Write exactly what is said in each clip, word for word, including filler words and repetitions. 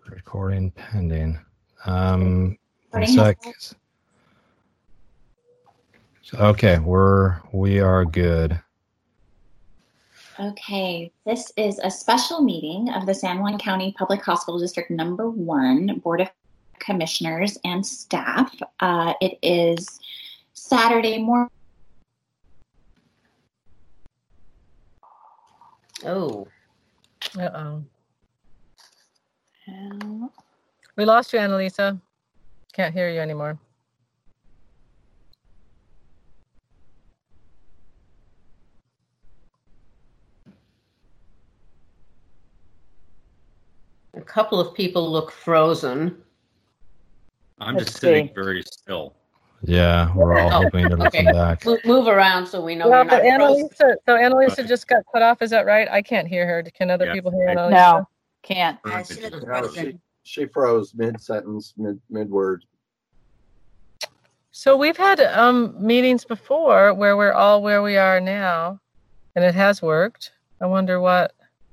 Recording pending. Um, one Recording sec. has- Okay, we're we are good. Okay, this is a special meeting of the San Juan County Public Hospital District Number One Board of Commissioners and staff. Uh, it is Saturday morning. Oh. Uh-oh. Um, We lost you, Annalisa. Can't hear you anymore. A couple of people look frozen. I'm Let's just sitting see. very still. Yeah, we're all Oh, hoping to okay. come back. Move, move around so we know Well, we're not but frozen. Annalisa, so Annalisa Okay. just got cut off. Is that right? I can't hear her. Can other Yeah. people hear I- Annalisa? No, can't. uh, she looks No, frozen. she, she froze mid-sentence, mid, mid-word. So we've had um, meetings before where we're all where we are now, and it has worked. I wonder what.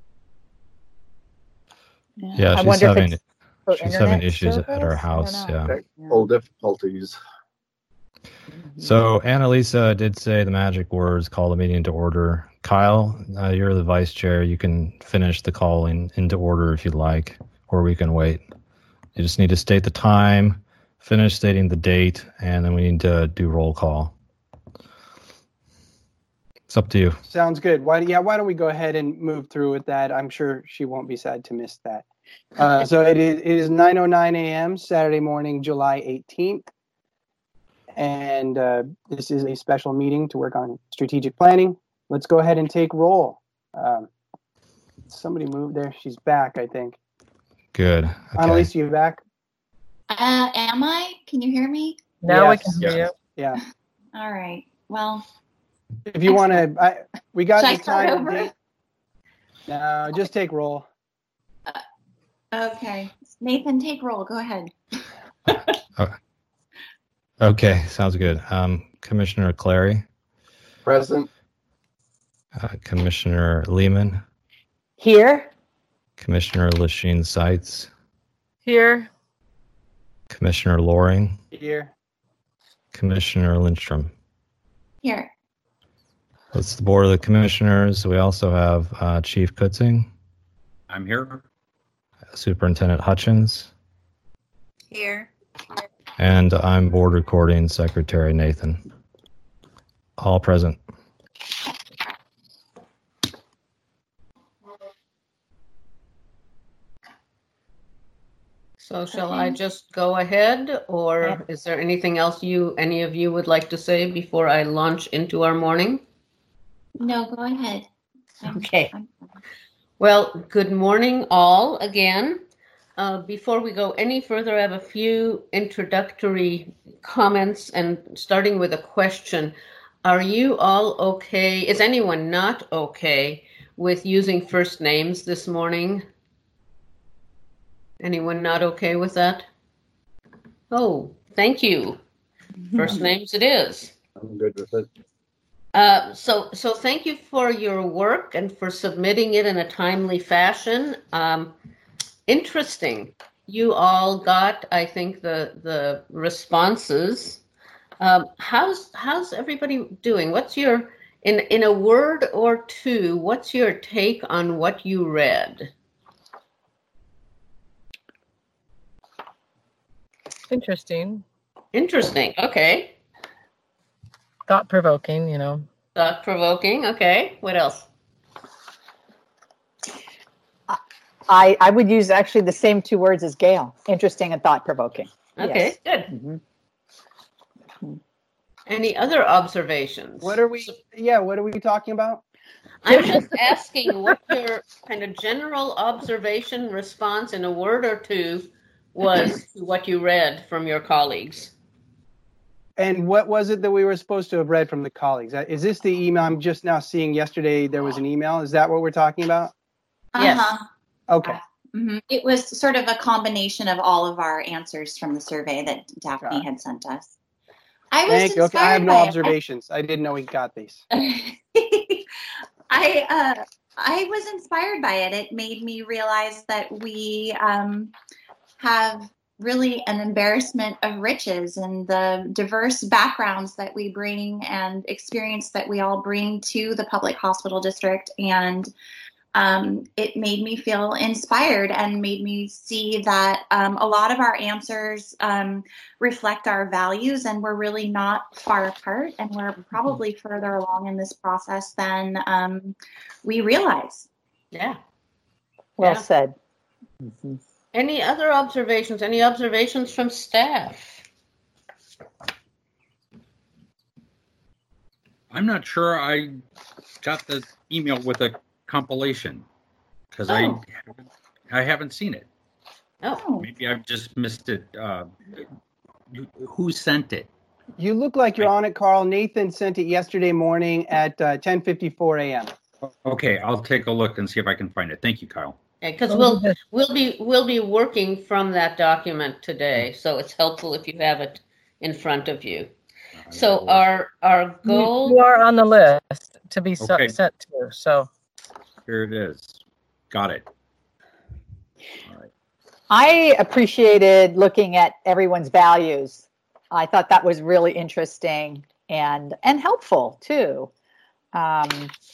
Yeah, I she's wonder if having it's for she's having internet issues at service? her I house. don't know. Yeah. Technical difficulties. So Annalisa did say the magic words, call the meeting into order. Kyle, uh, you're the vice chair. You can finish the calling into order if you'd like, or we can wait. You just need to state the time, finish stating the date, and then we need to do roll call. It's up to you. Sounds good. Why, yeah, why don't we go ahead and move through with that? I'm sure she won't be sad to miss that. Uh, so it is, it is nine oh nine a.m. Saturday morning, July eighteenth. And uh, this is a special meeting to work on strategic planning. Let's go ahead and take roll. Um, somebody moved there. She's back, I think. Good. Okay. Annalisa, you back? Uh, am I? Can you hear me? Now we Yes. can hear you. Yeah. All right. Well, If you want to, we got Should I the start time and over? date. No, just take roll. okay. Nathan, take roll. Go ahead. Okay, sounds good. Um, Commissioner Clary, Present. uh, Commissioner Lehman, Here? Commissioner Lachine Seitz, Here. Commissioner Loring, Here. Commissioner Lindstrom. Here. That's the Board of the Commissioners. We also have uh, Chief Kutzing, I'm here. Superintendent Hutchins, Here. and I'm Board Recording Secretary Nathan. All present. So shall Okay. I just go ahead, or Yeah. is there anything else you, any of you would like to say before I launch into our morning? No, go ahead. I'm- Okay. I'm- Well, good morning all again. Uh, before we go any further, I have a few introductory comments and starting with a question. Are you all okay? Is anyone not okay with using first names this morning? Anyone not okay with that? Oh, thank you. First names it is. I'm good with it. Uh, so, so thank you for your work and for submitting it in a timely fashion. Um, interesting. You all got, I think, the the responses. Um, how's how's everybody doing? What's your in in a word or two? What's your take on what you read? Interesting. Interesting. Okay. Thought provoking, you know. Thought provoking. Okay. What else? I, I would use actually the same two words as Gail. Interesting and thought provoking. Okay. Yes. Good. Mhm. Any other observations? What are we, yeah, what are we talking about? I'm just asking what your kind of general observation response in a word or two was to what you read from your colleagues. And what was it that we were supposed to have read from the colleagues? Uh, Is this the email I'm just now seeing? Yesterday there was an email. Is that what we're talking about? Yes. Uh-huh. Okay. Mhm. It was sort of a combination of all of our answers from the survey that Daphne Got it. had sent us. I was Thank you. Okay, I have inspired no by it. observations. I didn't know we got these. I uh, I was inspired by it. It made me realize that we um, have really an embarrassment of riches and the diverse backgrounds that we bring and experience that we all bring to the public hospital district. And um, it made me feel inspired and made me see that um, a lot of our answers um, reflect our values, and we're really not far apart, and we're probably further along in this process than um, we realize. Yeah. Well Yeah. said. Any other observations? Any observations from staff? I'm not sure I got the email with a compilation because I Oh. haven't, I haven't seen it. Oh, Maybe I've just missed it. Uh, you- who sent it? You look like you're on it, Carl. Nathan sent it yesterday morning at uh, ten fifty-four a.m. Okay, I'll take a look and see if I can find it. Thank you, Kyle. because we'll we'll be we'll be working from that document today, so it's helpful if you have it in front of you. So our our You, goal. you are on the list to be so- Okay. sent to. So Here it is. Got it. All right. I appreciated looking at everyone's values. I thought that was really interesting and and helpful too. Um,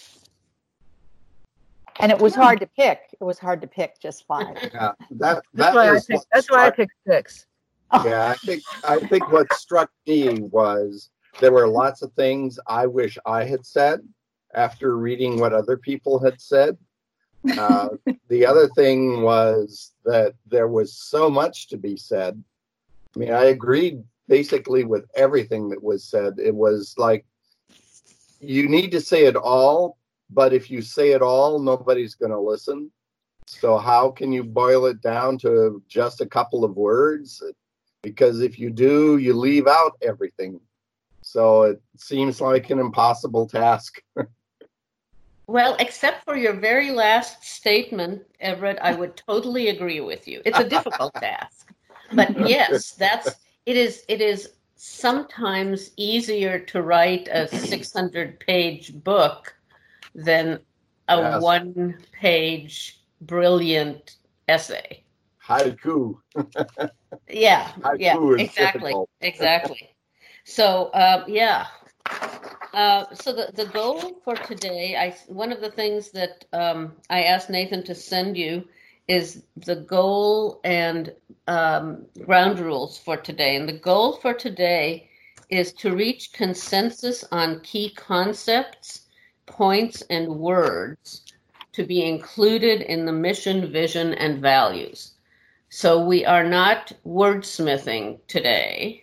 and it was hard to pick. It was hard to pick just five. Yeah, that, that's that why I was picked, what that's why I struck- picked six. Yeah, I think, I think what struck me was there were lots of things I wish I had said after reading what other people had said. Uh, the other thing was that there was so much to be said. I mean, I agreed basically with everything that was said. It was like, you need to say it all, but if you say it all, nobody's going to listen. So how can you boil it down to just a couple of words? Because if you do, you leave out everything. So it seems like an impossible task. Well, except for your very last statement, Everett, I would totally agree with you. It's a difficult task. But yes, that's it is it is sometimes easier to write a six hundred page book than a Yes. one page brilliant essay. Haiku. Yeah, yeah, Haiku is exactly, difficult. exactly. So, uh, yeah. Uh, so the, the goal for today, I one of the things that um, I asked Nathan to send you is the goal and um, ground rules for today. And the goal for today is to reach consensus on key concepts, points, and words to be included in the mission, vision, and values. So we are not wordsmithing today.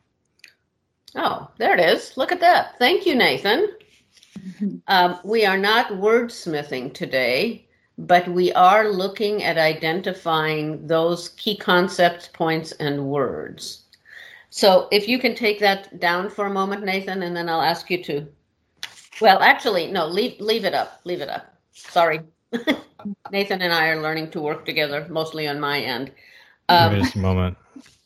Oh, there it is. Look at that. Thank you, Nathan. Um, we are not wordsmithing today, but we are looking at identifying those key concepts, points, and words. So if you can take that down for a moment, Nathan, and then I'll ask you to. Well, actually, no, leave leave it up. Leave it up. Sorry. Nathan and I are learning to work together, mostly on my end. Give me Um, just a moment.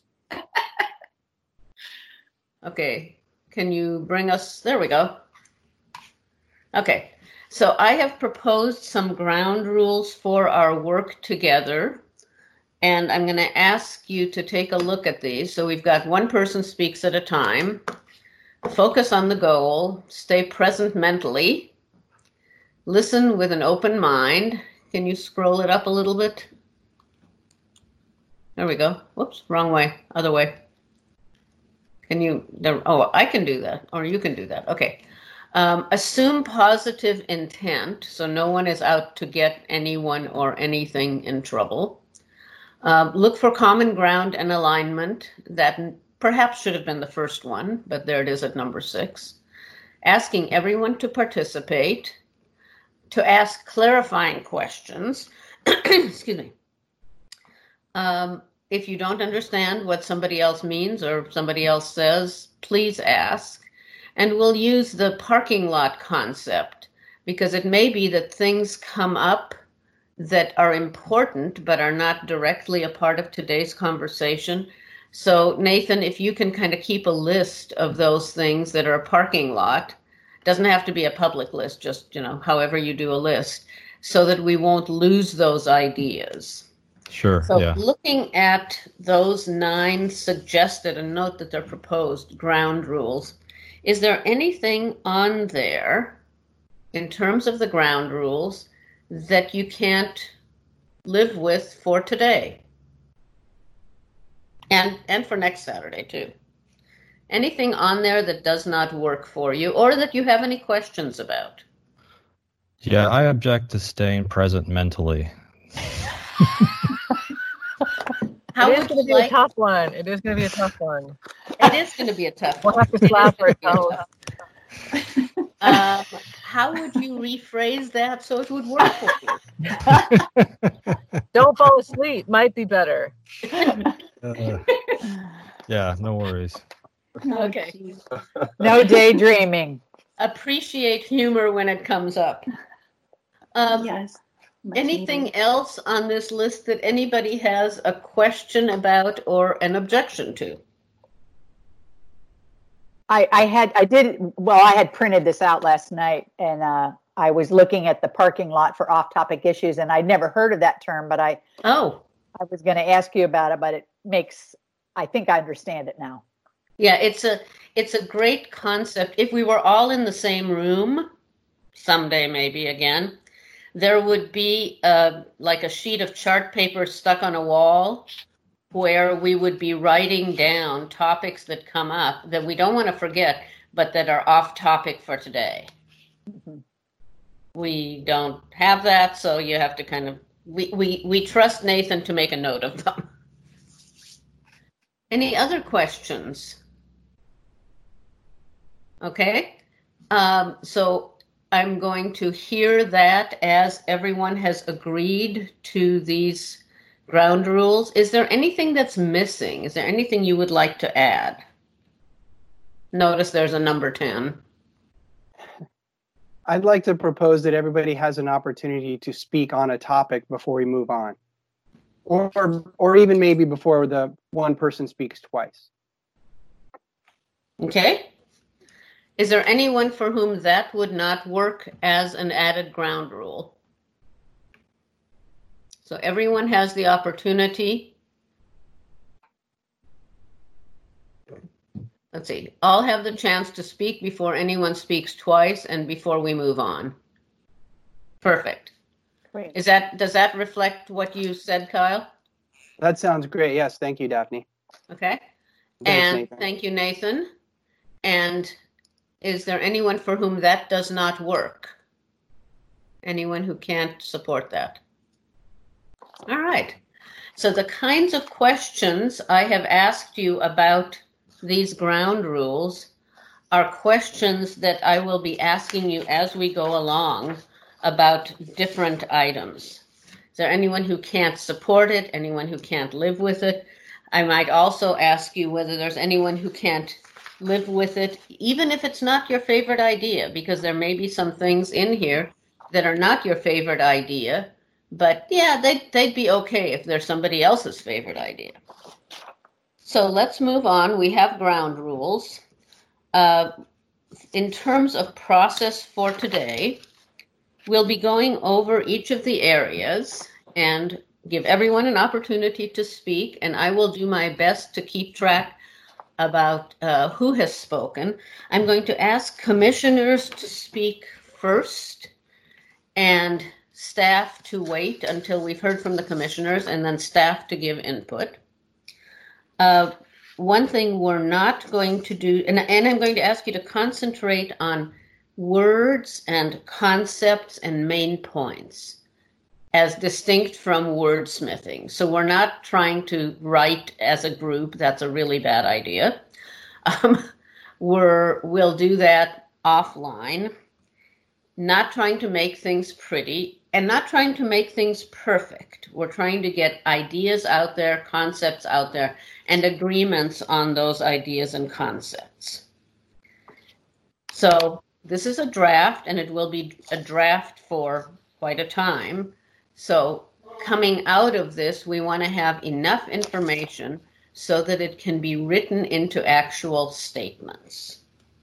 Okay, can you bring us, there we go. Okay, so I have proposed some ground rules for our work together, and I'm going to ask you to take a look at these. So we've got one person speaks at a time, focus on the goal, stay present mentally, listen with an open mind. Can you scroll it up a little bit? There we go. Whoops, wrong way, other way. Can you, there, oh, I can do that, or you can do that. Okay. Um, assume positive intent, so no one is out to get anyone or anything in trouble. Um, look for common ground and alignment. That perhaps should have been the first one, but there it is at number six. Asking everyone to participate, to ask clarifying questions. Excuse me. Um, If you don't understand what somebody else means or somebody else says, please ask. And we'll use the parking lot concept because it may be that things come up that are important but are not directly a part of today's conversation. So Nathan, if you can kind of keep a list of those things that are a parking lot, doesn't have to be a public list, just, you know, however you do a list, so that we won't lose those ideas. Sure. So Yeah. looking at those nine suggested, and note that they're proposed ground rules, is there anything on there in terms of the ground rules that you can't live with for today? And and for next Saturday too. Anything on there that does not work for you or that you have any questions about? Yeah, I object to staying present mentally. How it is would going to you be like? a tough one. It is going to be a tough one. It is going to be a tough We'll one. have to It is slap gonna our be a toes. tough one. Um, how would you rephrase that so it would work for you? Don't fall asleep. Might be better. Uh, yeah, no worries. Okay. No daydreaming. Appreciate humor when it comes up. Um, Yes. Much Anything needed. else on this list that anybody has a question about or an objection to? I, I had, I did, well, I had printed this out last night and uh, I was looking at the parking lot for off-topic issues and I'd never heard of that term, but I, Oh, I was going to ask you about it, but it makes, I think I understand it now. yeah, it's a it's a great concept. If we were all in the same room, someday maybe again, there would be a, like a sheet of chart paper stuck on a wall where we would be writing down topics that come up that we don't want to forget, but that are off topic for today. Mm-hmm. We don't have that, so you have to kind of, we, we, we trust Nathan to make a note of them. Any other questions? Okay, um, so I'm going to hear that as everyone has agreed to these ground rules. Is there anything that's missing? Is there anything you would like to add? Notice there's a number ten. I'd like to propose that everybody has an opportunity to speak on a topic before we move on. Or, or even maybe before the one person speaks twice. Okay. Is there anyone for whom that would not work as an added ground rule? So everyone has the opportunity. Let's see, all have the chance to speak before anyone speaks twice and before we move on. Perfect. Great. Is that, does that reflect what you said, Kyle? That sounds great. Yes, thank you, Daphne. Okay. Thanks, And Nathan. thank you, Nathan. And is there anyone for whom that does not work? Anyone who can't support that? All right. So the kinds of questions I have asked you about these ground rules are questions that I will be asking you as we go along about different items. Is there anyone who can't support it? Anyone who can't live with it? I might also ask you whether there's anyone who can't live with it, even if it's not your favorite idea, because there may be some things in here that are not your favorite idea, but yeah, they'd, they'd be okay if they're somebody else's favorite idea. So let's move on. We have ground rules. Uh, in terms of process for today, we'll be going over each of the areas and give everyone an opportunity to speak, and I will do my best to keep track about uh, who has spoken. I'm going to ask commissioners to speak first and staff to wait until we've heard from the commissioners, and then staff to give input. Uh, one thing we're not going to do, and, and I'm going to ask you to concentrate on words and concepts and main points as distinct from wordsmithing. So we're not trying to write as a group. That's a really bad idea. Um, we're, we'll do that offline. Not trying to make things pretty and not trying to make things perfect. We're trying to get ideas out there, concepts out there, and agreements on those ideas and concepts. So this is a draft, and it will be a draft for quite a time. So coming out of this, we want to have enough information so that it can be written into actual statements.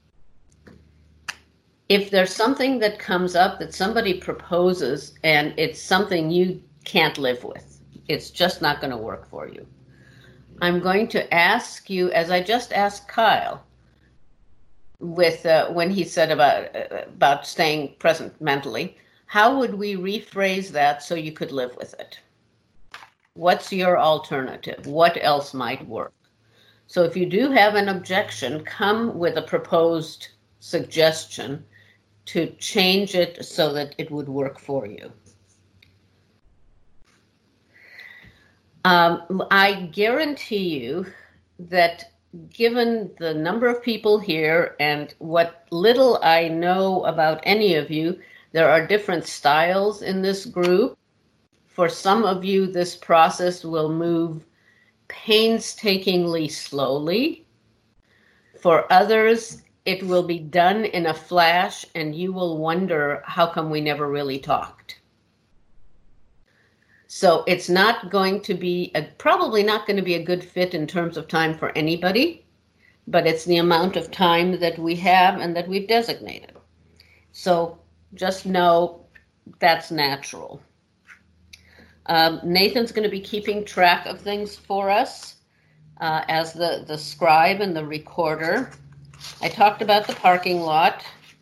If there's something that comes up that somebody proposes and it's something you can't live with, It's just not going to work for you. I'm going to ask you, as I just asked Kyle, with uh, when he said about uh, about staying present mentally, how would we rephrase that so you could live with it? What's your alternative? What else might work? So if you do have an objection, come with a proposed suggestion to change it so that it would work for you. Um, I guarantee you that given the number of people here and what little I know about any of you, there are different styles in this group. For some of you, this process will move painstakingly slowly. For others, it will be done in a flash and you will wonder, how come we never really talked? So it's not going to be, a, probably not going to be a good fit in terms of time for anybody, but it's the amount of time that we have and that we've designated. So just know that's natural. Um, Nathan's going to be keeping track of things for us uh, as the, the scribe and the recorder. I talked about the parking lot.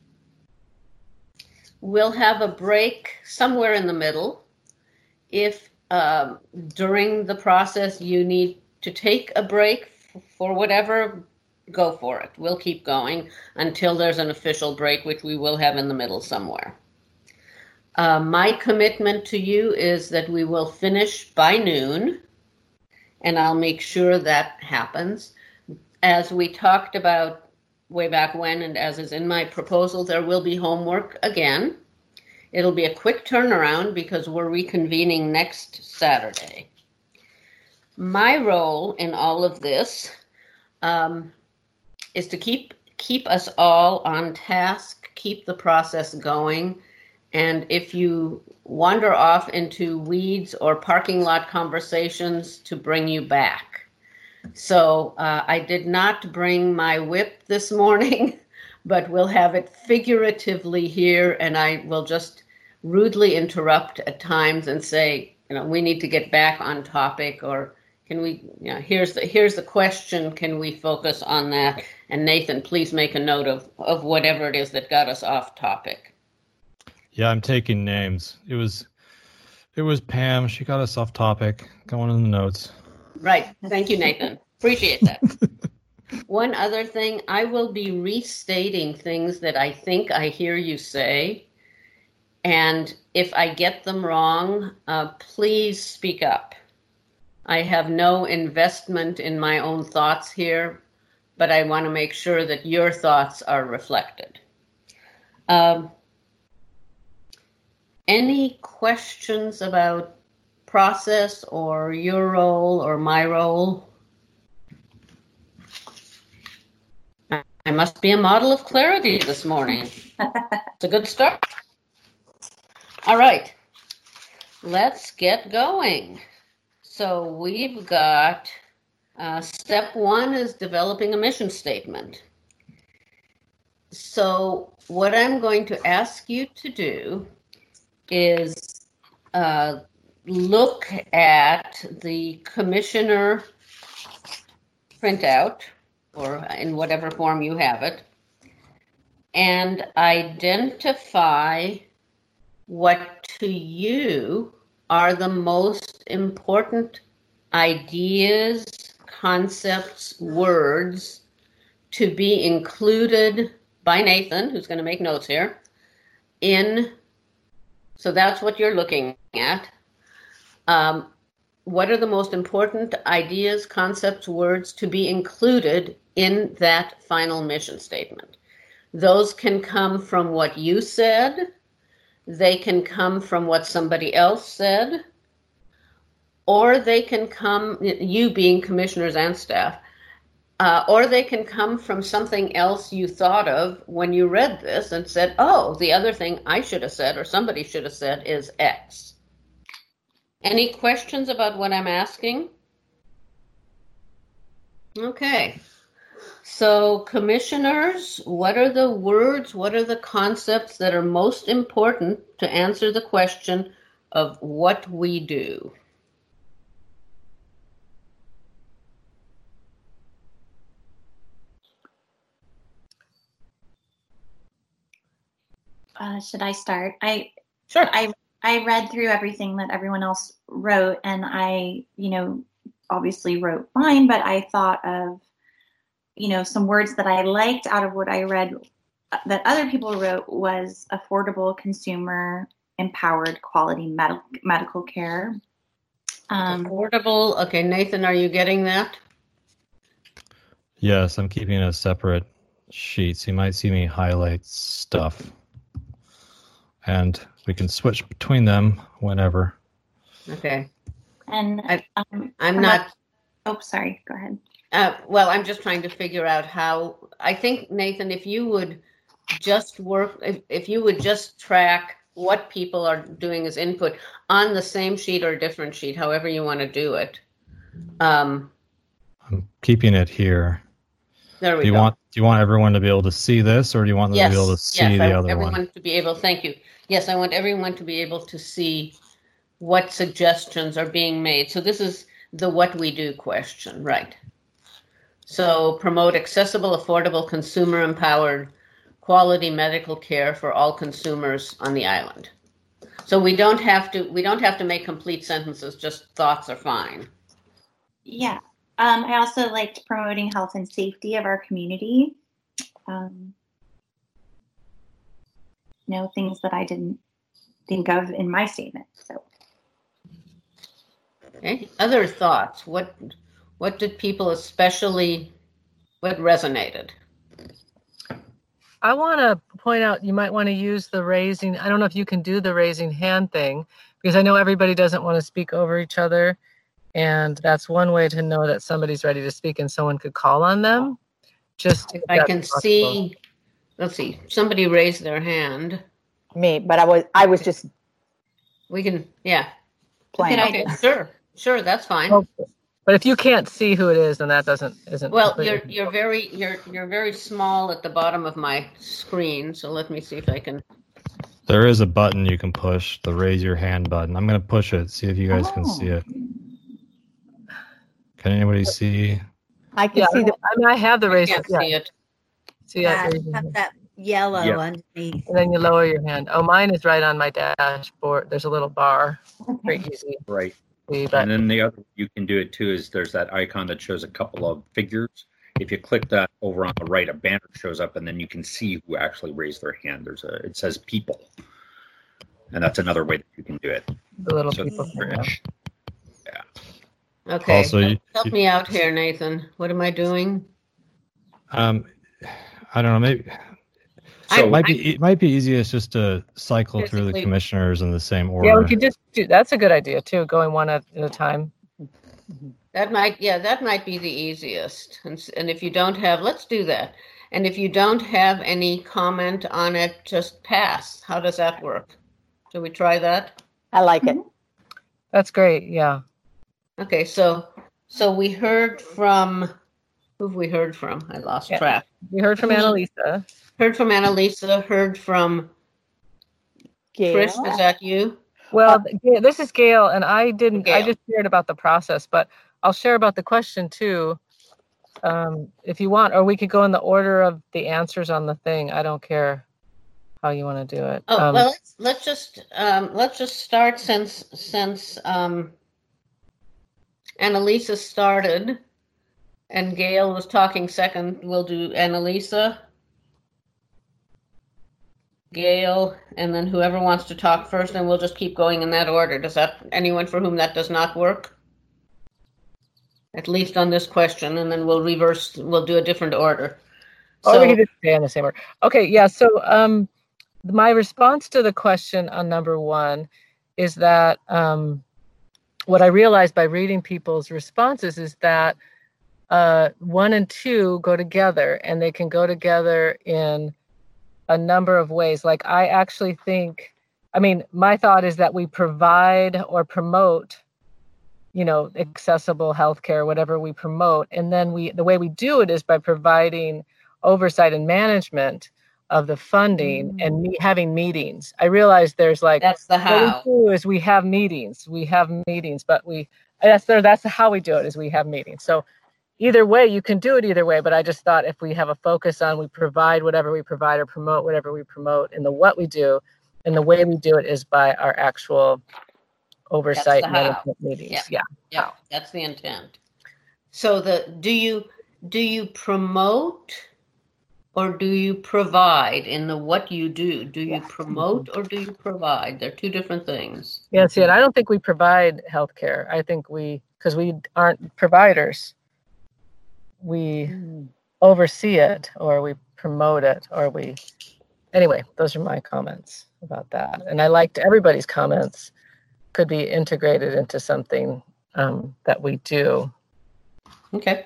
We'll have a break somewhere in the middle. If um, during the process you need to take a break for whatever, go for it. We'll keep going until there's an official break, which we will have in the middle somewhere. Uh, my commitment to you is that we will finish by noon, and I'll make sure that happens. As we talked about way back when, and as is in my proposal, there will be homework again. It'll be a quick turnaround because we're reconvening next Saturday. My role in all of this um, is to keep keep us all on task, keep the process going. And if you wander off into weeds or parking lot conversations, to bring you back. So uh, I did not bring my whip this morning, but we'll have it figuratively here, and I will just rudely interrupt at times and say, you know, we need to get back on topic, or can we, you know, here's the here's the question, can we focus on that? And Nathan, please make a note of, of whatever it is that got us off topic. Yeah, I'm taking names. It was it was Pam. She got us off topic. Going in the notes. Right. Thank you, Nathan. Appreciate that. One other thing, I will be restating things that I think I hear you say. And if I get them wrong, uh, please speak up. I have no investment in my own thoughts here, but I want to make sure that your thoughts are reflected. Um, Any questions about process or your role or my role? I must be a model of clarity this morning. It's a good start. All right, let's get going. So we've got uh, step one is developing a mission statement. So what I'm going to ask you to do is uh, look at the commissioner printout, or in whatever form you have it, and identify what to you are the most important ideas, concepts, words to be included by Nathan, who's going to make notes here, in. So that's what you're looking at. Um, what are the most important ideas, concepts, words to be included in that final mission statement? Those can come from what you said. They can come from what somebody else said. Or they can come, you being commissioners and staff, uh, or they can come from something else you thought of when you read this and said, oh, the other thing I should have said or somebody should have said is X. Any questions about what I'm asking? Okay. So commissioners, what are the words, what are the concepts that are most important to answer the question of what we do? Uh, should I start? I Sure. I I read through everything that everyone else wrote, and I, you know, obviously wrote mine, but I thought of, you know, some words that I liked out of what I read that other people wrote was affordable, consumer, empowered, quality med- medical care. Um, Affordable. Okay, Nathan, are you getting that? Yes, I'm keeping a separate sheet, so you might see me highlight stuff. And we can switch between them whenever. Okay. and I- um, I'm how not. about- Oh, sorry. Go ahead. Uh, well, I'm just trying to figure out how. I think, Nathan, if you would just work, if, if you would just track what people are doing as input on the same sheet or a different sheet, however you want to do it. Um, I'm keeping it here. there we Do you go. want do you want everyone to be able to see this, or do you want them yes, to be able to see yes, I the want other everyone one? to be able. Thank you. Yes, I want everyone to be able to see what suggestions are being made. So this is the what we do question, right? So promote accessible, affordable, consumer-empowered, quality medical care for all consumers on the island. So we don't have to we don't have to make complete sentences. Just thoughts are fine. Yeah. Um, I also liked promoting health and safety of our community. Um, you know, things that I didn't think of in my statement. So. Okay. Other thoughts? What what did people especially what resonated? I want to point out you might want to use the raising. I don't know if you can do the raising hand thing, because I know everybody doesn't want to speak over each other. And that's one way to know that somebody's ready to speak and someone could call on them. Just If I can see, let's see, somebody raised their hand. Me, but I was I was just We can, yeah. playing. Good Okay, idea. sure, sure, that's fine. Oh, but if you can't see who it is, then that doesn't isn't. Well, completely- you're you're very you're you're very small at the bottom of my screen, so let me see if I can. There is a button you can push, the raise your hand button. I'm going to push it, see if you guys can Oh. see it. Can anybody see? I can Yeah, see the I mean, I have the I raise. can't Yeah, see it. see Yeah, that raising have hand. that yellow Yeah. underneath. And then you lower your hand. Oh, mine is right on my dashboard. There's a little bar. Very easy Right. to see, And but then the other you can do it too is there's that icon that shows a couple of figures. If you click that over on the right, a banner shows up, and then you can see who actually raised their hand. There's a it says people, and that's another way that you can do it. the little So people. thing, yeah. Okay, Also, you- help you- me out here, Nathan. What am I doing? Um, I don't know. Maybe I- it might be it might be easiest just to cycle through the Physically- commissioners in the same order. Yeah, we could just do. That's a good idea too. Going one at a time. That might, yeah, that might be the easiest. And, s- and if you don't have, let's do that. And if you don't have any comment on it, just pass. How does that work? Shall we try that? I like it. That's great. Yeah. Okay, so so we heard from who've we heard from? I lost Yeah. track. We heard from Annalisa. Heard from Annalisa. Heard from Gail? Trish. Is that you? Well, Ga- this is Gail, and I didn't. I Gail. just shared about the process, but I'll share about the question too, um, if you want, or we could go in the order of the answers on the thing. I don't care how you want to do it. Oh Um, well, let's let's just um, let's just start since since um, Annalisa started, and Gail was talking second. We'll do Annalisa, Gail, and then whoever wants to talk first, and we'll just keep going in that order. Does that anyone for whom that does not work? At least on this question, and then we'll reverse. We'll do a different order. Or So we could just stay on the same order. Okay, yeah. So um, my response to the question on number one is that um, what I realized by reading people's responses is that uh, one and two go together, and they can go together in a number of ways. Like I actually think, I mean, my thought is that we provide or promote, you know, accessible healthcare, whatever we promote, and then we the way we do it is by providing oversight and management of the funding Mm. and me having meetings. I realize there's like that's the what how. we do is we have meetings. We have meetings, but we that's there. That's how we do it is we have meetings. So either way, you can do it either way. But I just thought if we have a focus on we provide whatever we provide or promote whatever we promote in the what we do, and the way we do it is by our actual oversight That's the how. management meetings. Yeah. Yeah. Yeah, How. that's the intent. So the do you do you promote or do you provide in the what you do? Do you promote or do you provide? They're two different things. Yeah, see, and I don't think we provide healthcare. I think we, because we aren't providers, we oversee it or we promote it or we, anyway, those are my comments about that. And I liked everybody's comments could be integrated into something um, that we do. Okay.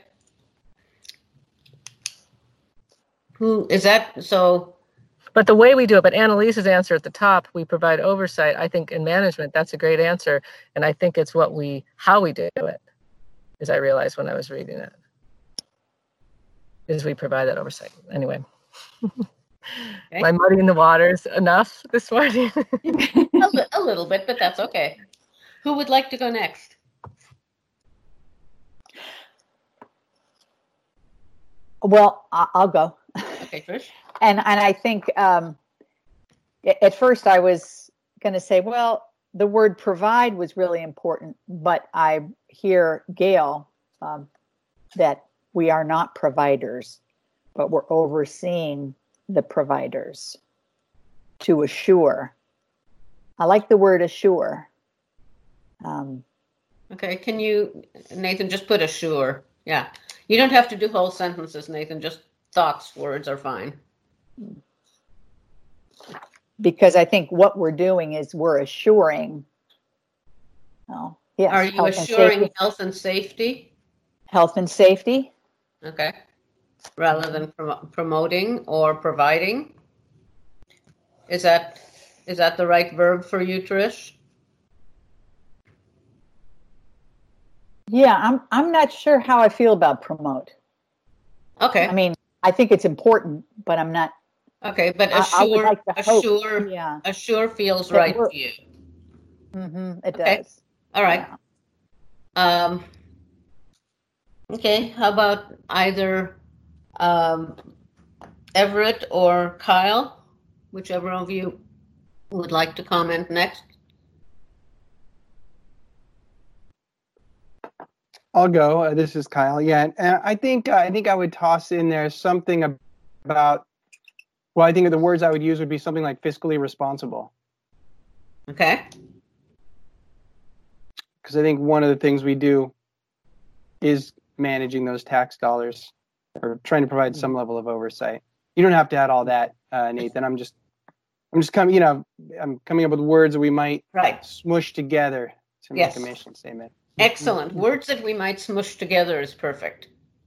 Who is that? So, But the way we do it, but Annalise's answer at the top, we provide oversight. I think in management, that's a great answer. And I think it's what we, how we do it, as I realized when I was reading it, is we provide that oversight. Anyway, okay. am I muddying the waters enough this morning? a, li- a little bit, but that's okay. Who would like to go next? Well, I- I'll go. Okay, Trish. And and I think um, a- at first I was going to say, well, the word provide was really important, but I hear Gail um, that we are not providers, but we're overseeing the providers to assure. I like the word assure. Um, Okay, can you, Nathan, just put assure. Yeah. You don't have to do whole sentences, Nathan. Just thoughts, words are fine. because I think what we're doing is we're assuring. Oh, yes. Are you health and assuring safety. health and safety? Health and safety? Okay. Rather than prom- promoting or providing? Is that is that the right verb for you, Trish? Yeah, I'm I'm not sure how I feel about promote. Okay. I mean, I think it's important, but I'm not. Okay, but I- I would assure, like to hope, assure, yeah. assure feels That right we're- to you. Mm-hmm, it Okay. does. All right. Um, okay, how about either um, Everett or Kyle, whichever of you would like to comment next. I'll go. Uh, this is Kyle. Yeah, and, and I think uh, I think I would toss in there something ab- about. Well, I think the words I would use would be something like fiscally responsible, Okay. because I think one of the things we do is managing those tax dollars or trying to provide some level of oversight. You don't have to add all that, uh, Nathan. I'm just, I'm just coming. You know, I'm coming up with words that we might Right. smush together to Yes. make a mission statement. Excellent. Words that we might smush together is perfect.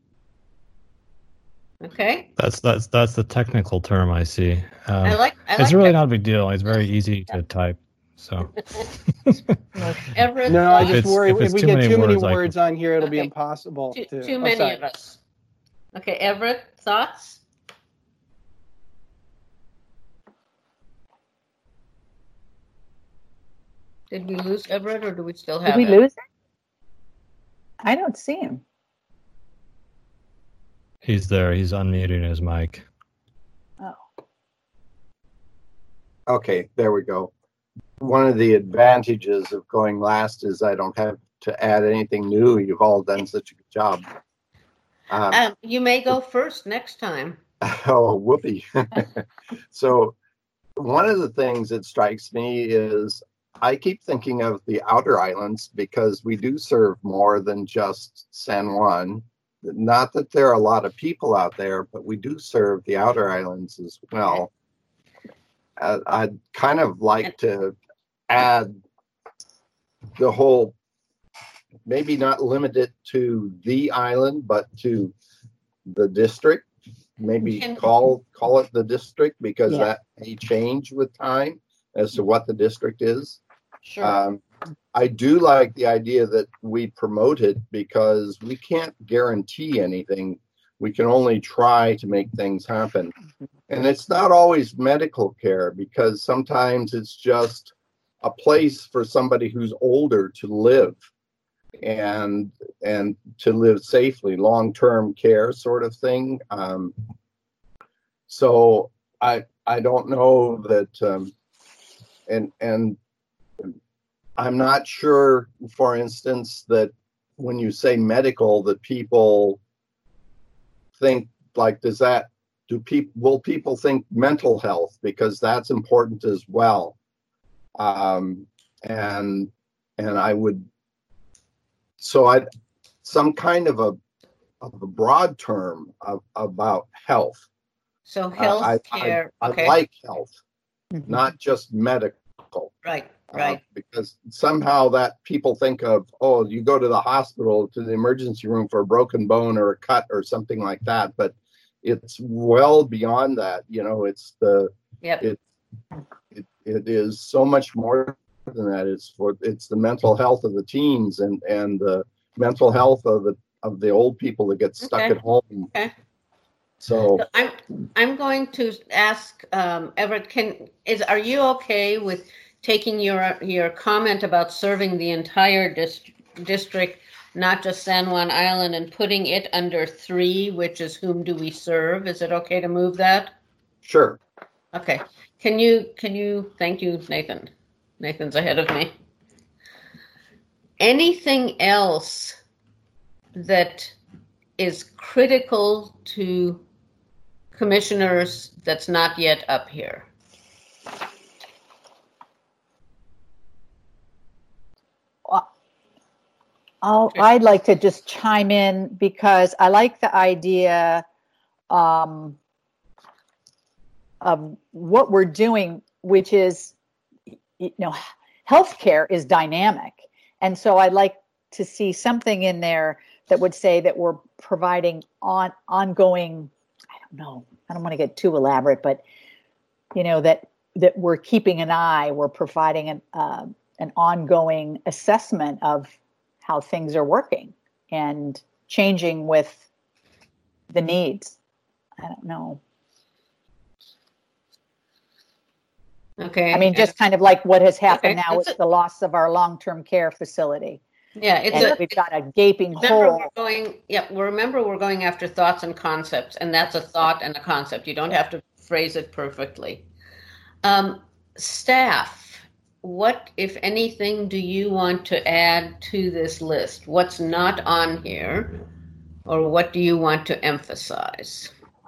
Okay. That's that's that's the technical term I see. Um, I like. I it's like really that. not a big deal. It's very easy to type. So Everett, No, I thoughts? just it's- worry if if, it's we too get many too many words, I words on here, it'll be Okay. impossible too, to. too oh, many sorry. of us. Okay, Everett, thoughts? Did we lose Everett, or do we still Did have we it? lose it? I don't see him. he's there. He's unmuting his mic. Oh, Okay, there we go. One of the advantages of going last is I don't have to add anything new. You've all done such a good job. Um, Um, you may go first next time. oh, whoopee. So, one of the things that strikes me is I keep thinking of the outer islands because we do serve more than just San Juan. Not that there are a lot of people out there, but we do serve the outer islands as well. Uh, I'd kind of like to add the whole, maybe not limit it to the island, but to the district. Maybe Can- call call it the district because Yeah. that may change with time as to what the district is. Sure. Um, I do like the idea that we promote it because we can't guarantee anything. We can only try to make things happen. And it's not always medical care because sometimes it's just a place for somebody who's older to live. and and to live safely, long-term care sort of thing. Um, so I I don't know that, um, and and I'm not sure, for instance, that when you say medical, that people think like, does that do people will people think mental health, because that's important as well. Um, and and I would so I some kind of a of a broad term of, about health. So health uh, care. I, I, okay. I like health, Mhm. not just medical. Right. Right. Uh, because somehow that people think of, oh, you go to the hospital, to the emergency room for a broken bone or a cut or something like that. But it's well beyond that. You know, it's the Yep. it, it it is so much more than that. It's for it's the mental health of the teens and and the mental health of the of the old people that get stuck Okay. at home. Okay. So So I'm I'm going to ask um, Everett. Can is are you okay with taking your your comment about serving the entire dist- district, not just San Juan Island, and putting it under three, which is whom do we serve? Is it okay to move that? sure. Okay. Can you can you thank you, Nathan? Nathan's ahead of me. Anything else that is critical to commissioners that's not yet up here? I'll, I'd like to just chime in because I like the idea um, of what we're doing, which is, you know, healthcare is dynamic. And so I'd like to see something in there that would say that we're providing on ongoing, I don't know, I don't want to get too elaborate, but, you know, that, that we're keeping an eye, we're providing an, uh, an ongoing assessment of how things are working and changing with the needs. I don't know. Okay. I mean, just kind of like what has happened Okay, now that's with it. the loss of our long-term care facility. Yeah, it's And a, we've got a gaping remember hole. we're going, yeah, remember we're going after thoughts and concepts, and that's a thought and a concept. You don't have to phrase it perfectly. Um, staff, what, if anything, do you want to add to this list? What's not on here, or what do you want to emphasize?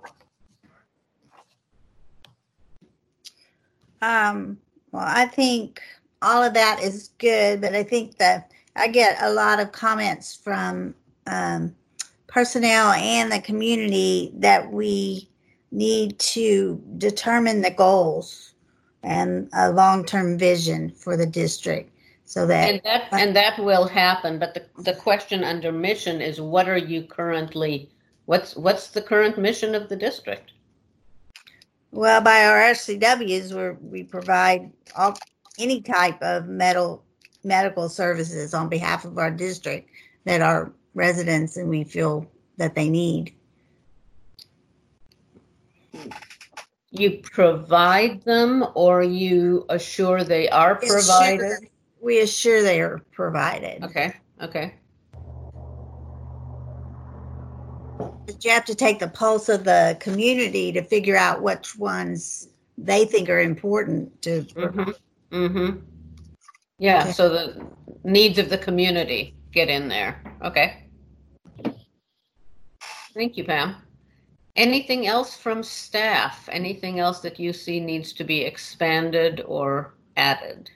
Um, well, I think all of that is good, but I think that I get a lot of comments from um, personnel and the community that we need to determine the goals and a long-term vision for the district, so that And that and that will happen. But the the question under mission is, what are you currently? What's what's the current mission of the district? well, by our S C Ws, where we provide all any type of medical medical services on behalf of our district that our residents and we feel that they need. You provide them, or you assure they are We assure provided? that- We assure they are provided. Okay, okay. But you have to take the pulse of the community to figure out which ones they think are important to Mm-hmm. Mm-hmm. Yeah, Okay. so the needs of the community get in there. Okay. Thank you, Pam. Anything else from staff? Anything else that you see needs to be expanded or added?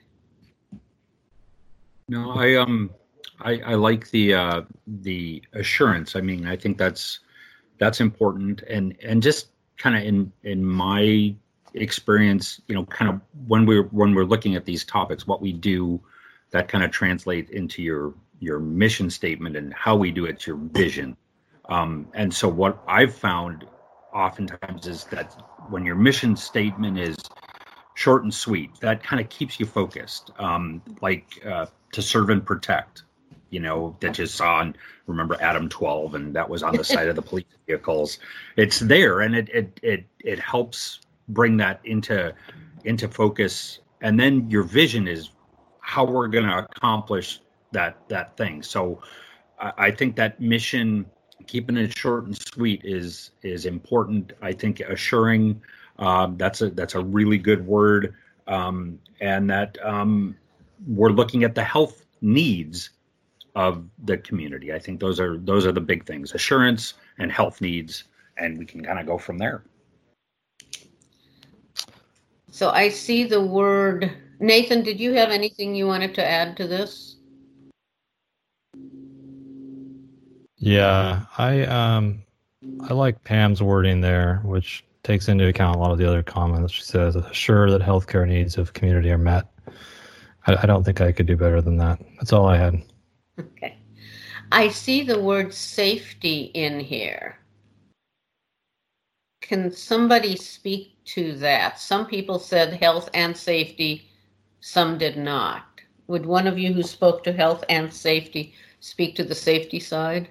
No, I um, I, I like the uh, the assurance. I mean, I think that's that's important, and and just kind of in in my experience, you know, kind of when we're when we're looking at these topics, what we do, that kind of translate into your your mission statement and how we do it, your vision. Um, and so what I've found oftentimes is that when your mission statement is short and sweet, that kind of keeps you focused. Um, like uh, to serve and protect, you know, that you saw on, remember Adam twelve, and that was on the side of the police vehicles. It's there, and it it it it helps bring that into into focus. And then your vision is how we're going to accomplish that that thing. So I, I think that mission, keeping it short and sweet, is is important. I think assuring, um, that's a that's a really good word, um, and that um, we're looking at the health needs of the community. I think those are those are the big things: assurance and health needs, and we can kind of go from there. So I see the word. Nathan, did you have anything you wanted to add to this? Yeah, I um I like Pam's wording there, which takes into account a lot of the other comments. She says, assure that healthcare needs of community are met. I, I don't think I could do better than that. That's all I had. Okay. I see the word safety in here. Can somebody speak to that? Some people said health and safety, some did not. Would one of you who spoke to health and safety speak to the safety side?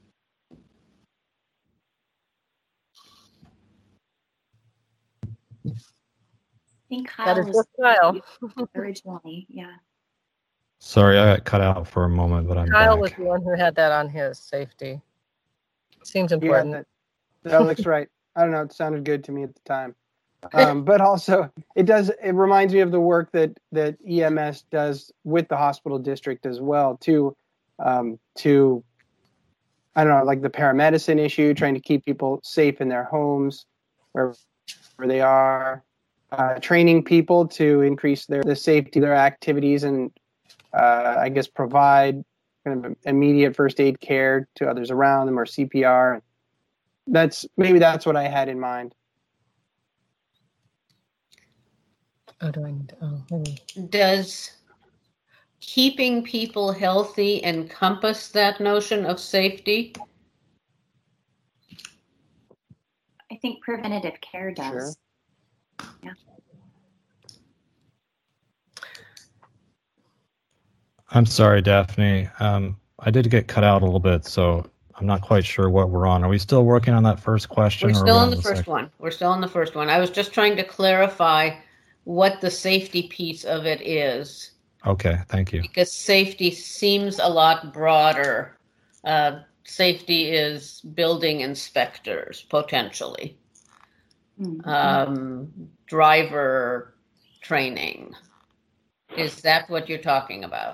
I think That Kyle is was just Kyle. originally, yeah. Sorry, I got cut out for a moment, but I'm Kyle back. was the one who had that on his safety. Seems Yeah, important. that, that looks right. I don't know. It sounded good to me at the time. Um, but also, it does. It reminds me of the work that that E M S does with the hospital district as well, to um, to I don't know, like the paramedicine issue, trying to keep people safe in their homes, wherever they are, uh, training people to increase their the safety of their activities, and uh, I guess provide kind of immediate first aid care to others around them, or C P R. That's maybe that's what I had in mind. Oh, do I need to? Oh, maybe. Does keeping people healthy encompass that notion of safety? I think preventative care does. Sure. Yeah. I'm sorry, Daphne. Um, I did get cut out a little bit, so I'm not quite sure what we're on. Are we still working on that first question? We're or are still we on the the first second? one. We're still on the first one. I was just trying to clarify what the safety piece of it is, Okay, thank you. because safety seems a lot broader. Uh, safety is building inspectors, potentially. Mhm. Um, driver training. Is that what you're talking about?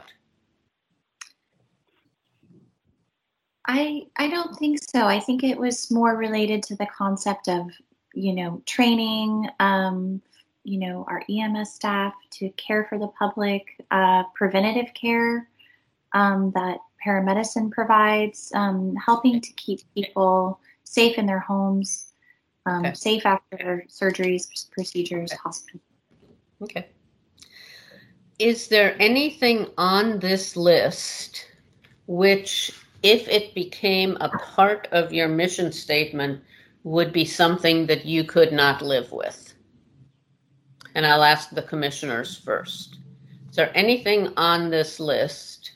I I don't think so. I think it was more related to the concept of, you know, training, um, you know, our E M S staff to care for the public, uh, preventative care um, that paramedicine provides, um, helping to keep people safe in their homes, um, Okay. safe after surgeries, procedures, Okay. hospitals. Okay. Is there anything on this list which, if it became a part of your mission statement, would be something that you could not live with? And I'll ask the commissioners first. Is there anything on this list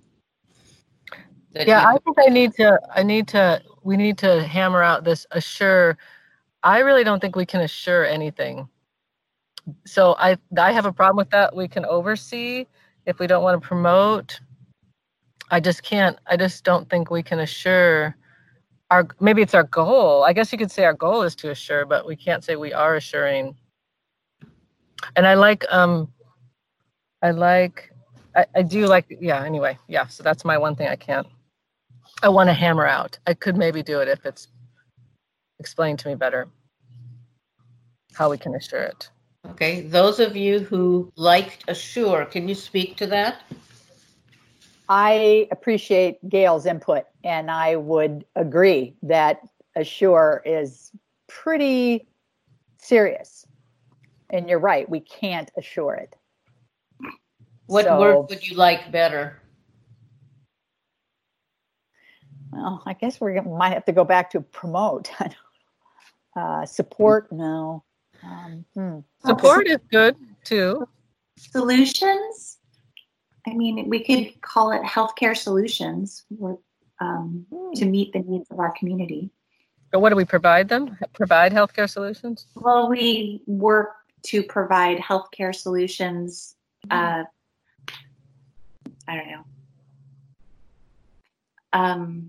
that Yeah, you I think I need to, I need to, we need to hammer out this assure. I really don't think we can assure anything. So I, I have a problem with that. We can oversee if we don't want to promote. I just can't, I just don't think we can assure our, maybe it's our goal. I guess you could say our goal is to assure, but we can't say we are assuring. And I like, um, I like, I, I do like, yeah, anyway, yeah. So that's my one thing I can't, I want to hammer out. I could maybe do it if it's explained to me better how we can assure it. Okay, those of you who liked assure, can you speak to that? I appreciate Gail's input, and I would agree that assure is pretty serious. And you're right, we can't assure it. What So, word would you like better? Well, I guess we might have to go back to promote. uh, support, no. Um, hmm. Support is good too. Solutions? I mean, we could call it healthcare solutions or, um, to meet the needs of our community. But what do we provide them? Provide healthcare solutions? Well, we work to provide healthcare solutions. Uh, I don't know. Um,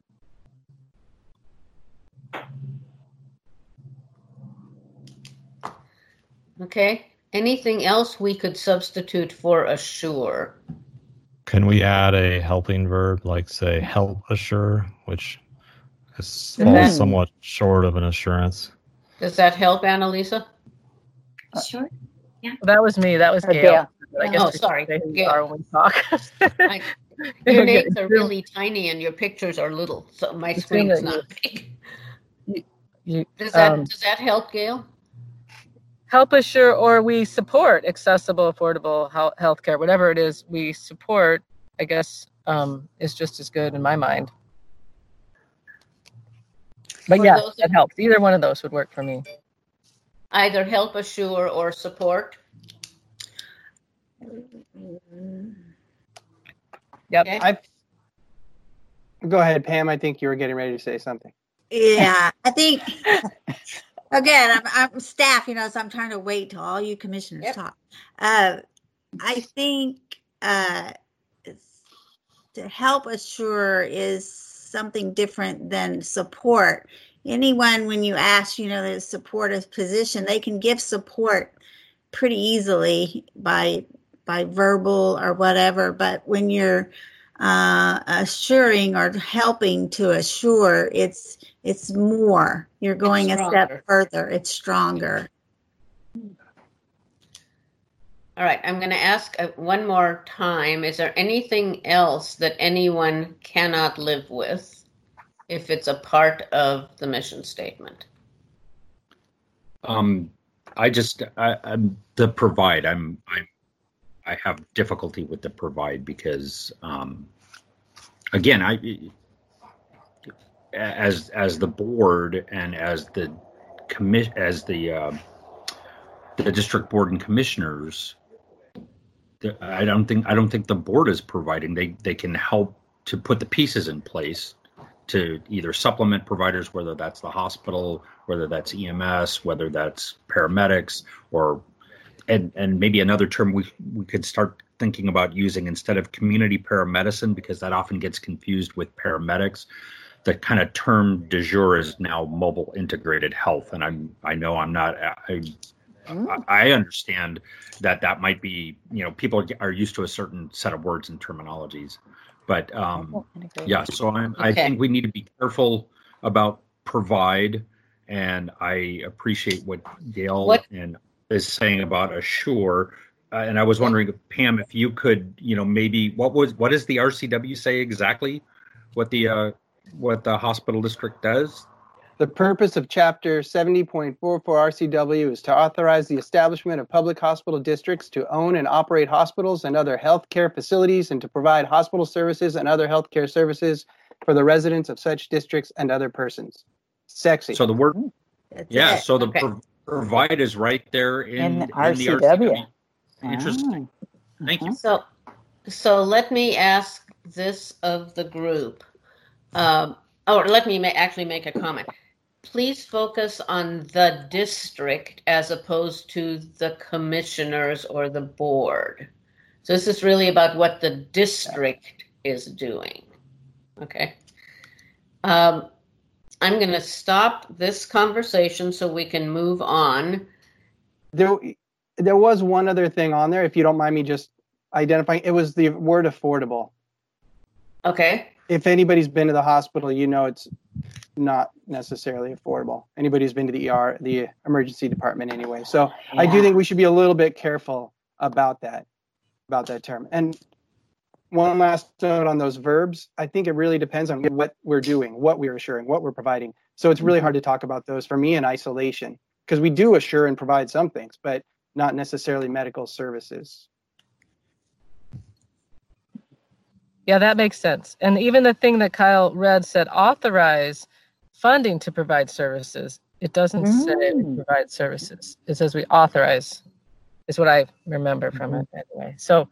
Okay. Anything else we could substitute for assure? Can we add a helping verb, like say help assure, which is, falls that- somewhat short of an assurance? Does that help, Annalisa? sure. That was me. That was Uh, Gail. Gail. I guess Oh, we should sorry, say who we Gail. are when we talk. I- Your names are really tiny and your pictures are little, so my It's screen's really- not big. You- Does that um, does that help, Gail? help assure, or we support accessible, affordable health healthcare, whatever it is we support, I guess, um, is just as good in my mind. But For yeah, those that of- helps. Either one of those would work for me. Either help assure or support. Yep. Okay. I go ahead, Pam. I think you were getting ready to say something. Yeah, I think again, I'm I'm staff, you know, so I'm trying to wait till all you commissioners Yep. talk. Uh, I think uh, it's- to help assure is something different than support. Anyone, when you ask, you know, the supportive position, they can give support pretty easily by by verbal or whatever. But when you're uh, assuring or helping to assure, it's it's more. You're going a stronger. step further. It's stronger. All right, I'm going to ask uh, one more time. Is there anything else that anyone cannot live with if it's a part of the mission statement? Um, I just I, I'm the provide. I'm I'm I have difficulty with the provide because um, again, I as as the board and as the commission as the uh, the district board and commissioners, the, I don't think I don't think the board is providing. They they can help to put the pieces in place to either supplement providers, whether that's the hospital, whether that's E M S, whether that's paramedics, or and and maybe another term we we could start thinking about using instead of community paramedicine, because that often gets confused with paramedics. The kind of term du jour is now mobile integrated health, and I'm I know I'm not I, I understand that that might be, you know, people are used to a certain set of words and terminologies. But um, yeah, so I'm, I Okay. think we need to be careful about provide, and I appreciate what Gail What- and is saying about assure. Uh, and I was wondering, Pam, if you could, you know, maybe what was what does the R C W say exactly? What the uh, what the hospital district does? The purpose of Chapter seventy point four four R C W is to authorize the establishment of public hospital districts to own and operate hospitals and other healthcare facilities and to provide hospital services and other healthcare services for the residents of such districts and other persons. Sexy. So the word, That's yeah. it. So the Okay. pro- provide is right there in, In the in R the C R C W. W. Interesting. Thank you. So, so let me ask this of the group, um, or let me ma- actually make a comment. Please focus on the district as opposed to the commissioners or the board. So this is really about what the district is doing. Okay. Um, I'm going to stop this conversation so we can move on. There, there was one other thing on there, if you don't mind me just identifying. It was the word affordable. Okay. If anybody's been to the hospital, you know it's not necessarily affordable. Anybody who's been to the E R, the emergency department anyway. So I do think we should be a little bit careful about that, about that term. And one last note on those verbs. I think it really depends on what we're doing, what we're assuring, what we're providing. So it's really hard to talk about those for me in isolation, because we do assure and provide some things, but not necessarily medical services. Yeah, that makes sense. And even the thing that Kyle read said authorize funding to provide services. It doesn't say we Mm. provide services. It says we authorize, is what I remember from it anyway. So,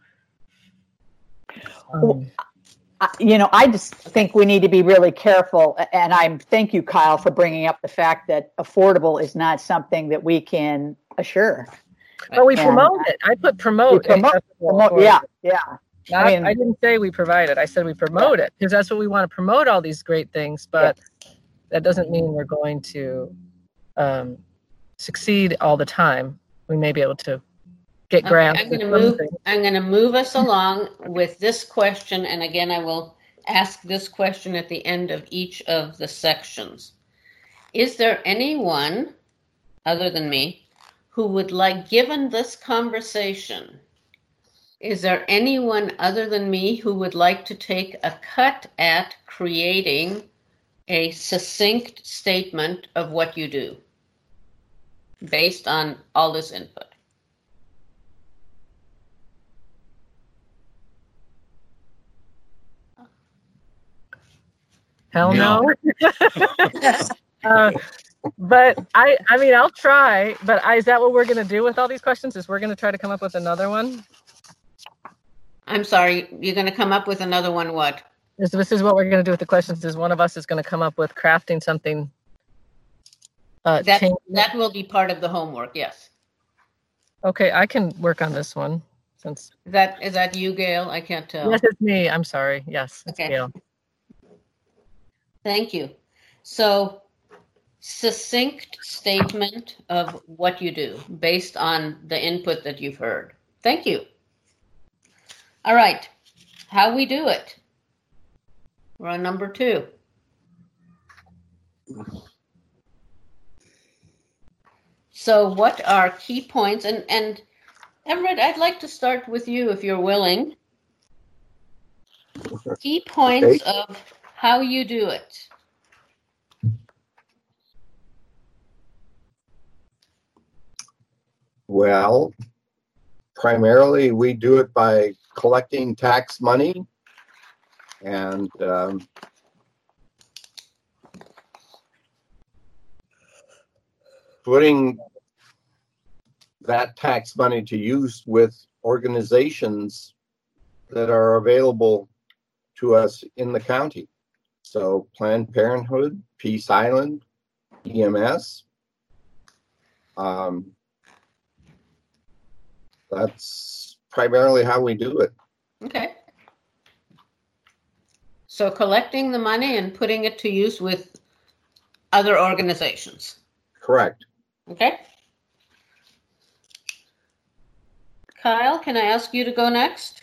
um, I- you know, I just think we need to be really careful. And I'm thank you, Kyle, for bringing up the fact that affordable is not something that we can assure. but we Yeah. promote it. I put promote. We promote- accessible, Promote- affordable. Yeah, yeah. Not, I mean- I didn't say we provide it. I said we promote it because that's what we want to promote, all these great things. But that doesn't mean we're going to um, succeed all the time. We may be able to get Okay, grants. I'm going to and some move. things. I'm going to move us along with this question, and again, I will ask this question at the end of each of the sections. Is there anyone other than me who would like, given this conversation, is there anyone other than me who would like to take a cut at creating a succinct statement of what you do based on all this input? Hell No. no. uh, but I, I mean, I'll try. But I, is that what we're going to do with all these questions? Is we're going to try to come up with another one? I'm sorry, you're going to come up with another one. What? This, this is what we're going to do with the questions. Is one of us is going to come up with crafting something. Uh, That change- that will be part of the homework. Yes. okay, I can work on this one. Since Is that is that you, Gail? I can't tell. yes, it's me. I'm sorry. Yes, it's Okay. Gail. Thank you. So, succinct statement of what you do based on the input that you've heard. Thank you. All right. How we do it. We're on number two. So, what are key points? And, and Everett, I'd like to start with you if you're willing. Key points Okay. of how you do it. Well, primarily we do it by collecting tax money and um, putting that tax money to use with organizations that are available to us in the county. So Planned Parenthood, Peace Island, E M S. Um, that's primarily how we do it. Okay. So collecting the money and putting it to use with other organizations. Correct. Okay. Kyle, can I ask you to go next?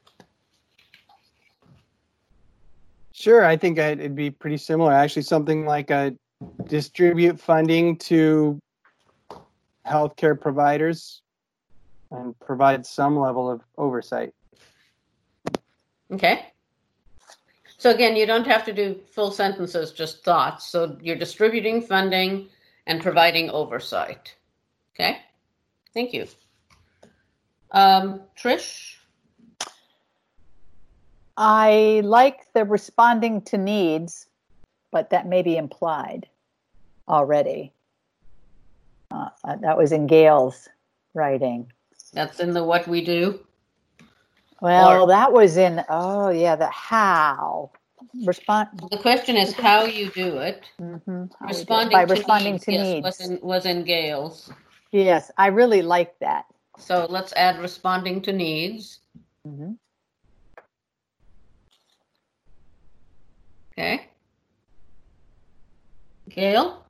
Sure, I think I'd, it'd be pretty similar. Actually, something like a distribute funding to healthcare providers and provide some level of oversight. Okay. So again, you don't have to do full sentences, just thoughts. So you're distributing funding and providing oversight. Okay. Thank you. Um, Trish? I like the responding to needs, but that may be implied already. Uh, that was in Gail's writing. That's in the what we do. Well, Or- that was in, oh yeah, the how. Respond. The question is how you do it. Mhm, how we do it. Responding By to responding needs, to yes, needs. was in, was in Gail's. Yes, I really like that. So let's add responding to needs. Mhm. Okay. Gail?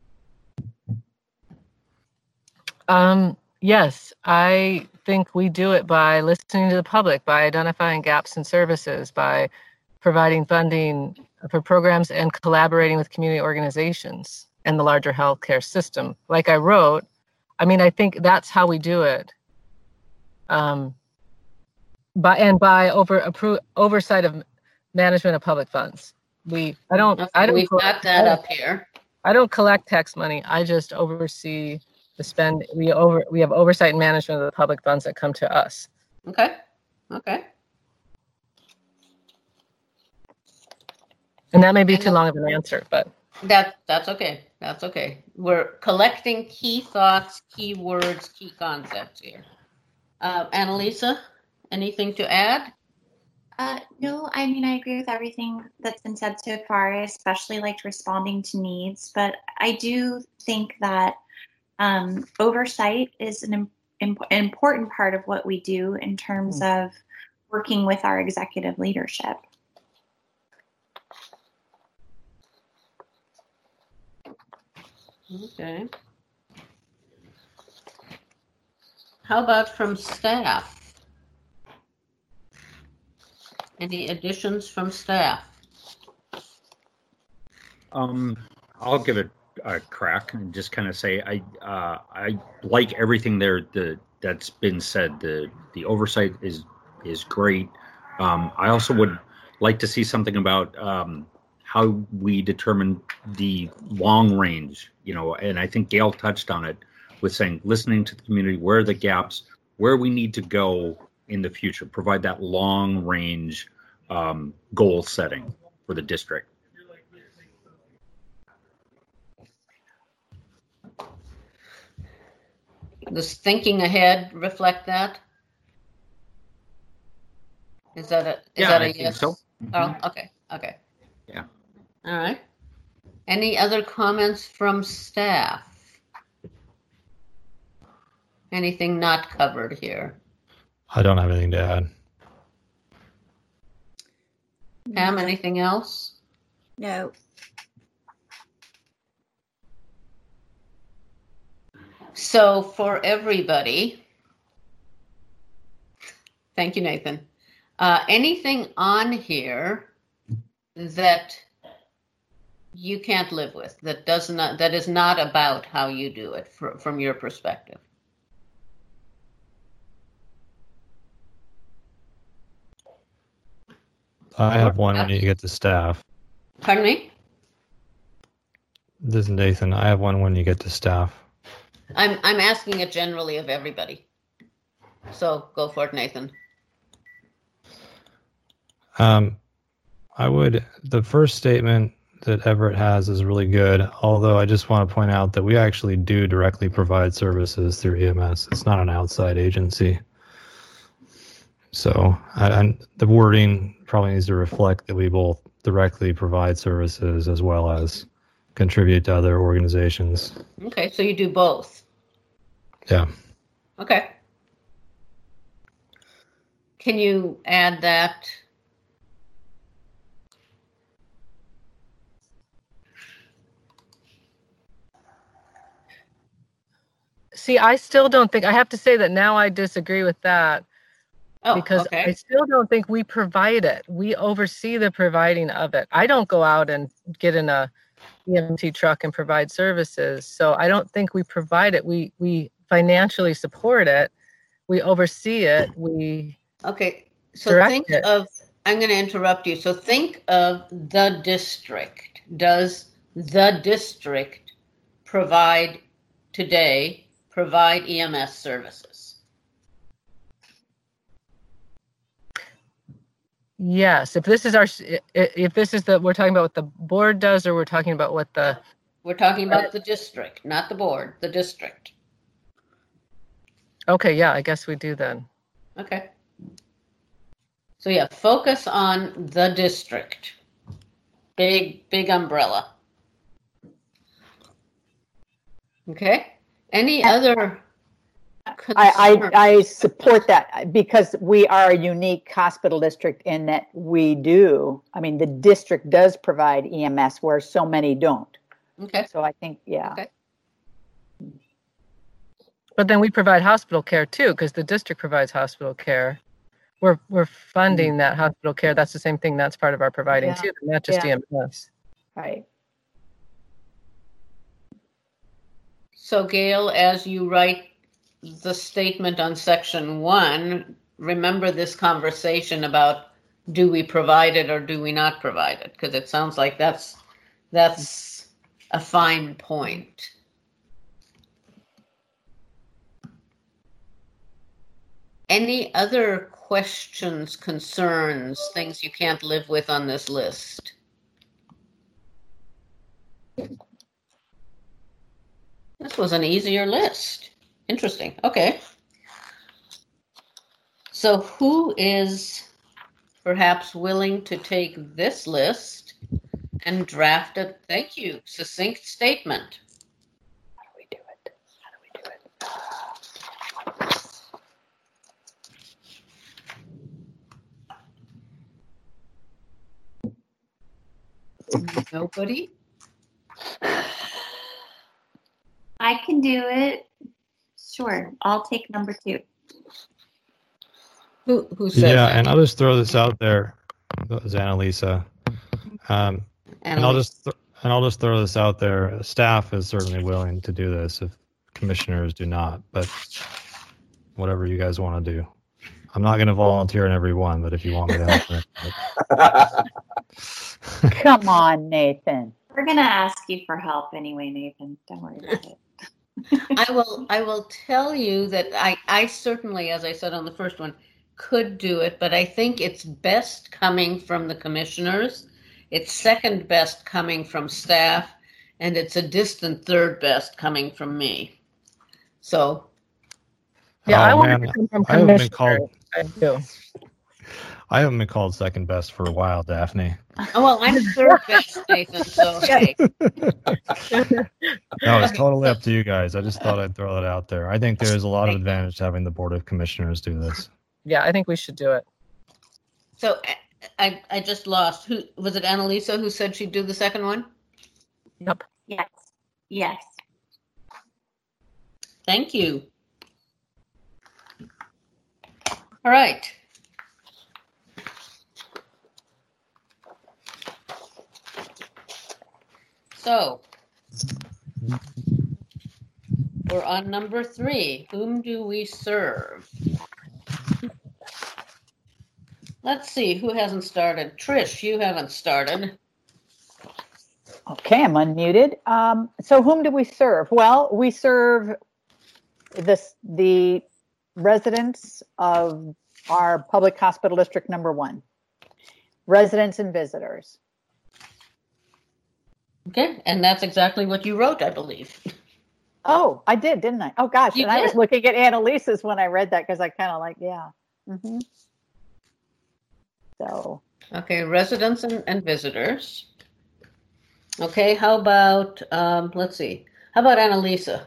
Um, yes, I think we do it by listening to the public, by identifying gaps in services, by providing funding for programs and collaborating with community organizations and the larger healthcare system. Like I wrote, I mean, I think that's how we do it. Um, by and by over appro- oversight of management of public funds. We, I don't, I Okay, don't, we've collect- got that up here. I don't collect tax money. I just oversee the spend. We over, we have oversight and management of the public funds that come to us. Okay. Okay. And that may be And too the- long of an answer, but That that's okay. That's okay. We're collecting key thoughts, key words, key concepts here. Uh, Annalisa, anything to add? Uh, no, I mean, I agree with everything that's been said so far. I especially liked responding to needs, but I do think that um, oversight is an, im- imp- an important part of what we do in terms of working with our executive leadership. Okay. How about from staff? Any additions from staff? Um, I'll give it a crack and just kind of say I uh, I like everything there the, that's been said. The the oversight is is great. Um, I also would like to see something about um, how we determine the long range, you know, and I think Gail touched on it with saying listening to the community, where are the gaps, where we need to go in the future, provide that long range um, goal setting for the district. Does thinking ahead reflect that? Is that a is Yeah, that a I think yes? so. Oh, okay, okay. Yeah. All right. Any other comments from staff? Anything not covered here? I don't have anything to add. Pam, anything else? No. So for everybody, thank you, Nathan. Uh, anything on here that you can't live with, that does not, that is not about how you do it fr- from your perspective? I have one when you get to staff. Pardon me? This is Nathan. I have one when you get to staff. I'm I'm asking it generally of everybody. So go for it, Nathan. Um, I would, the first statement that Everett has is really good, although I just want to point out that we actually do directly provide services through E M S. It's not an outside agency. So I, I, the wording probably needs to reflect that we both directly provide services as well as contribute to other organizations. Okay, so you do both. Yeah. Okay. Can you add that? See, I still don't think, I have to say that now I disagree with that. Oh, because okay. I still don't think we provide it. We oversee the providing of it. I don't go out and get in a E M T truck and provide services. So I don't think we provide it. We we financially support it. We oversee it. We Okay. So direct think it. of, I'm going to interrupt you. So think of the district. Does the district provide today, provide E M S services? Yes. If this is our, if this is the, we're talking about what the board does, or we're talking about what the, We're talking about the district, not the board, the district. okay, yeah, I guess we do then. Okay. So yeah, focus on the district. Big, big umbrella. Okay. Any other I, concern? I, I support that because we are a unique hospital district in that we do, I mean, the district does provide E M S where so many don't. Okay. So I think, yeah. Okay. But then we provide hospital care too, because the district provides hospital care. We're we're funding that hospital care. That's the same thing. That's part of our providing Yeah. too, not just Yeah. E M S. Right. So Gail, as you write the statement on section one, remember this conversation about do we provide it or do we not provide it? Because it sounds like that's that's a fine point. Any other questions, concerns, things you can't live with on this list? This was an easier list. Interesting. Okay. So who is perhaps willing to take this list and draft a, thank you, succinct statement? How do we do it? How do we do it? Nobody? I can do it. Sure, I'll take number two. Who who says Yeah, that? and I'll just throw this out there. That was Annalisa. Um, and I'll just th- and I'll just throw this out there. Staff is certainly willing to do this if commissioners do not, but whatever you guys want to do. I'm not going to volunteer in every one, but if you want me to help. Come on, Nathan. We're gonna ask you for help anyway, Nathan. Don't worry about it. I will I will tell you that I, I certainly, as I said on the first one, could do it, but I think it's best coming from the commissioners. It's second best coming from staff, and it's a distant third best coming from me. So Yeah, Oh, I want man. to come from I haven't been commissioner. called. I do. I haven't been called second best for a while, Daphne. oh, well, I'm third best, Nathan, so hey. No, it's totally up to you guys. I just thought I'd throw that out there. I think there's a lot of advantage to having the Board of Commissioners do this. Yeah, I think we should do it. So I I just lost. Who was it? Annalisa who said she'd do the second one? Yep. Yes. Yes. Thank you. All right. So we're on number three. Whom do we serve? Let's see, who hasn't started? Trish, you haven't started. Okay, I'm unmuted. Um, so whom do we serve? Well, we serve this, the residents of our public hospital district number one, residents and visitors. Okay, and that's exactly what you wrote, I believe. Oh, I did, didn't I? Oh gosh, You and I was did. looking at Annalisa's when I read that because I kind of like, yeah. hmm So, Okay, residents and, and visitors. Okay, how about, um, let's see, how about Annalisa?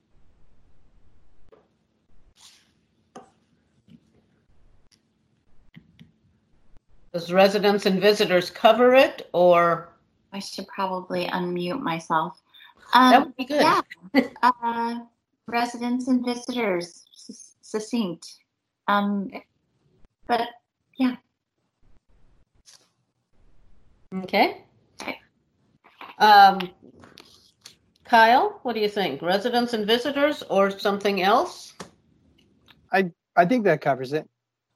Does residents and visitors cover it, or? I should probably unmute myself. That Um, would be good. yeah. uh, residents and visitors, s- succinct. Um, but yeah. Okay. Um, Kyle, what do you think? Residents and visitors or something else? I think that covers it.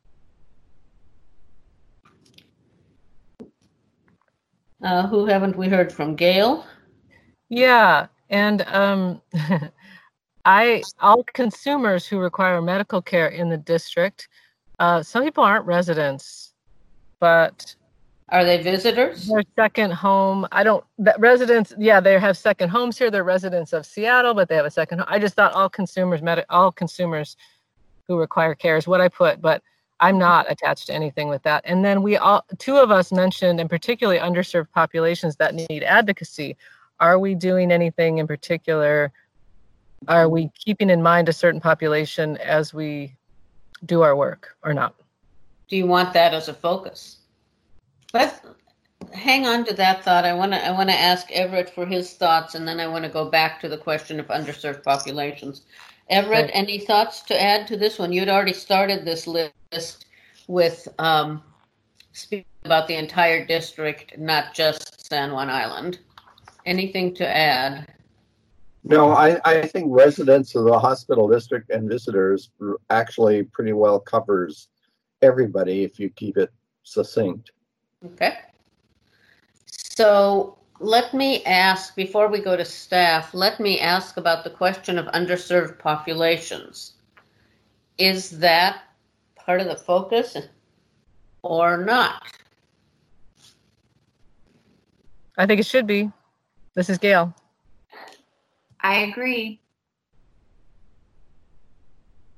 Uh, who haven't we heard from? Gail? Yeah, and um, I all consumers who require medical care in the district. Uh, some people aren't residents, but Are they visitors? their second home. I don't. That residents, yeah, they have second homes here. They're residents of Seattle, but they have a second home. I just thought all consumers, med- all consumers who require care is what I put, but I'm not attached to anything with that. And then we all, two of us mentioned, and particularly underserved populations that need advocacy. Are we doing anything in particular? Are we keeping in mind a certain population as we do our work or not? Do you want that as a focus? Let's hang on to that thought. I want to I want to ask Everett for his thoughts, and then I want to go back to the question of underserved populations. Everett, Right. any thoughts to add to this one? You'd already started this list with um, speaking about the entire district, not just San Juan Island. Anything to add? No, I, I think residents of the hospital district and visitors actually pretty well covers everybody if you keep it succinct. Okay. So let me ask, before we go to staff, let me ask about the question of underserved populations. Is that part of the focus or not? I think it should be. This is Gail. I agree.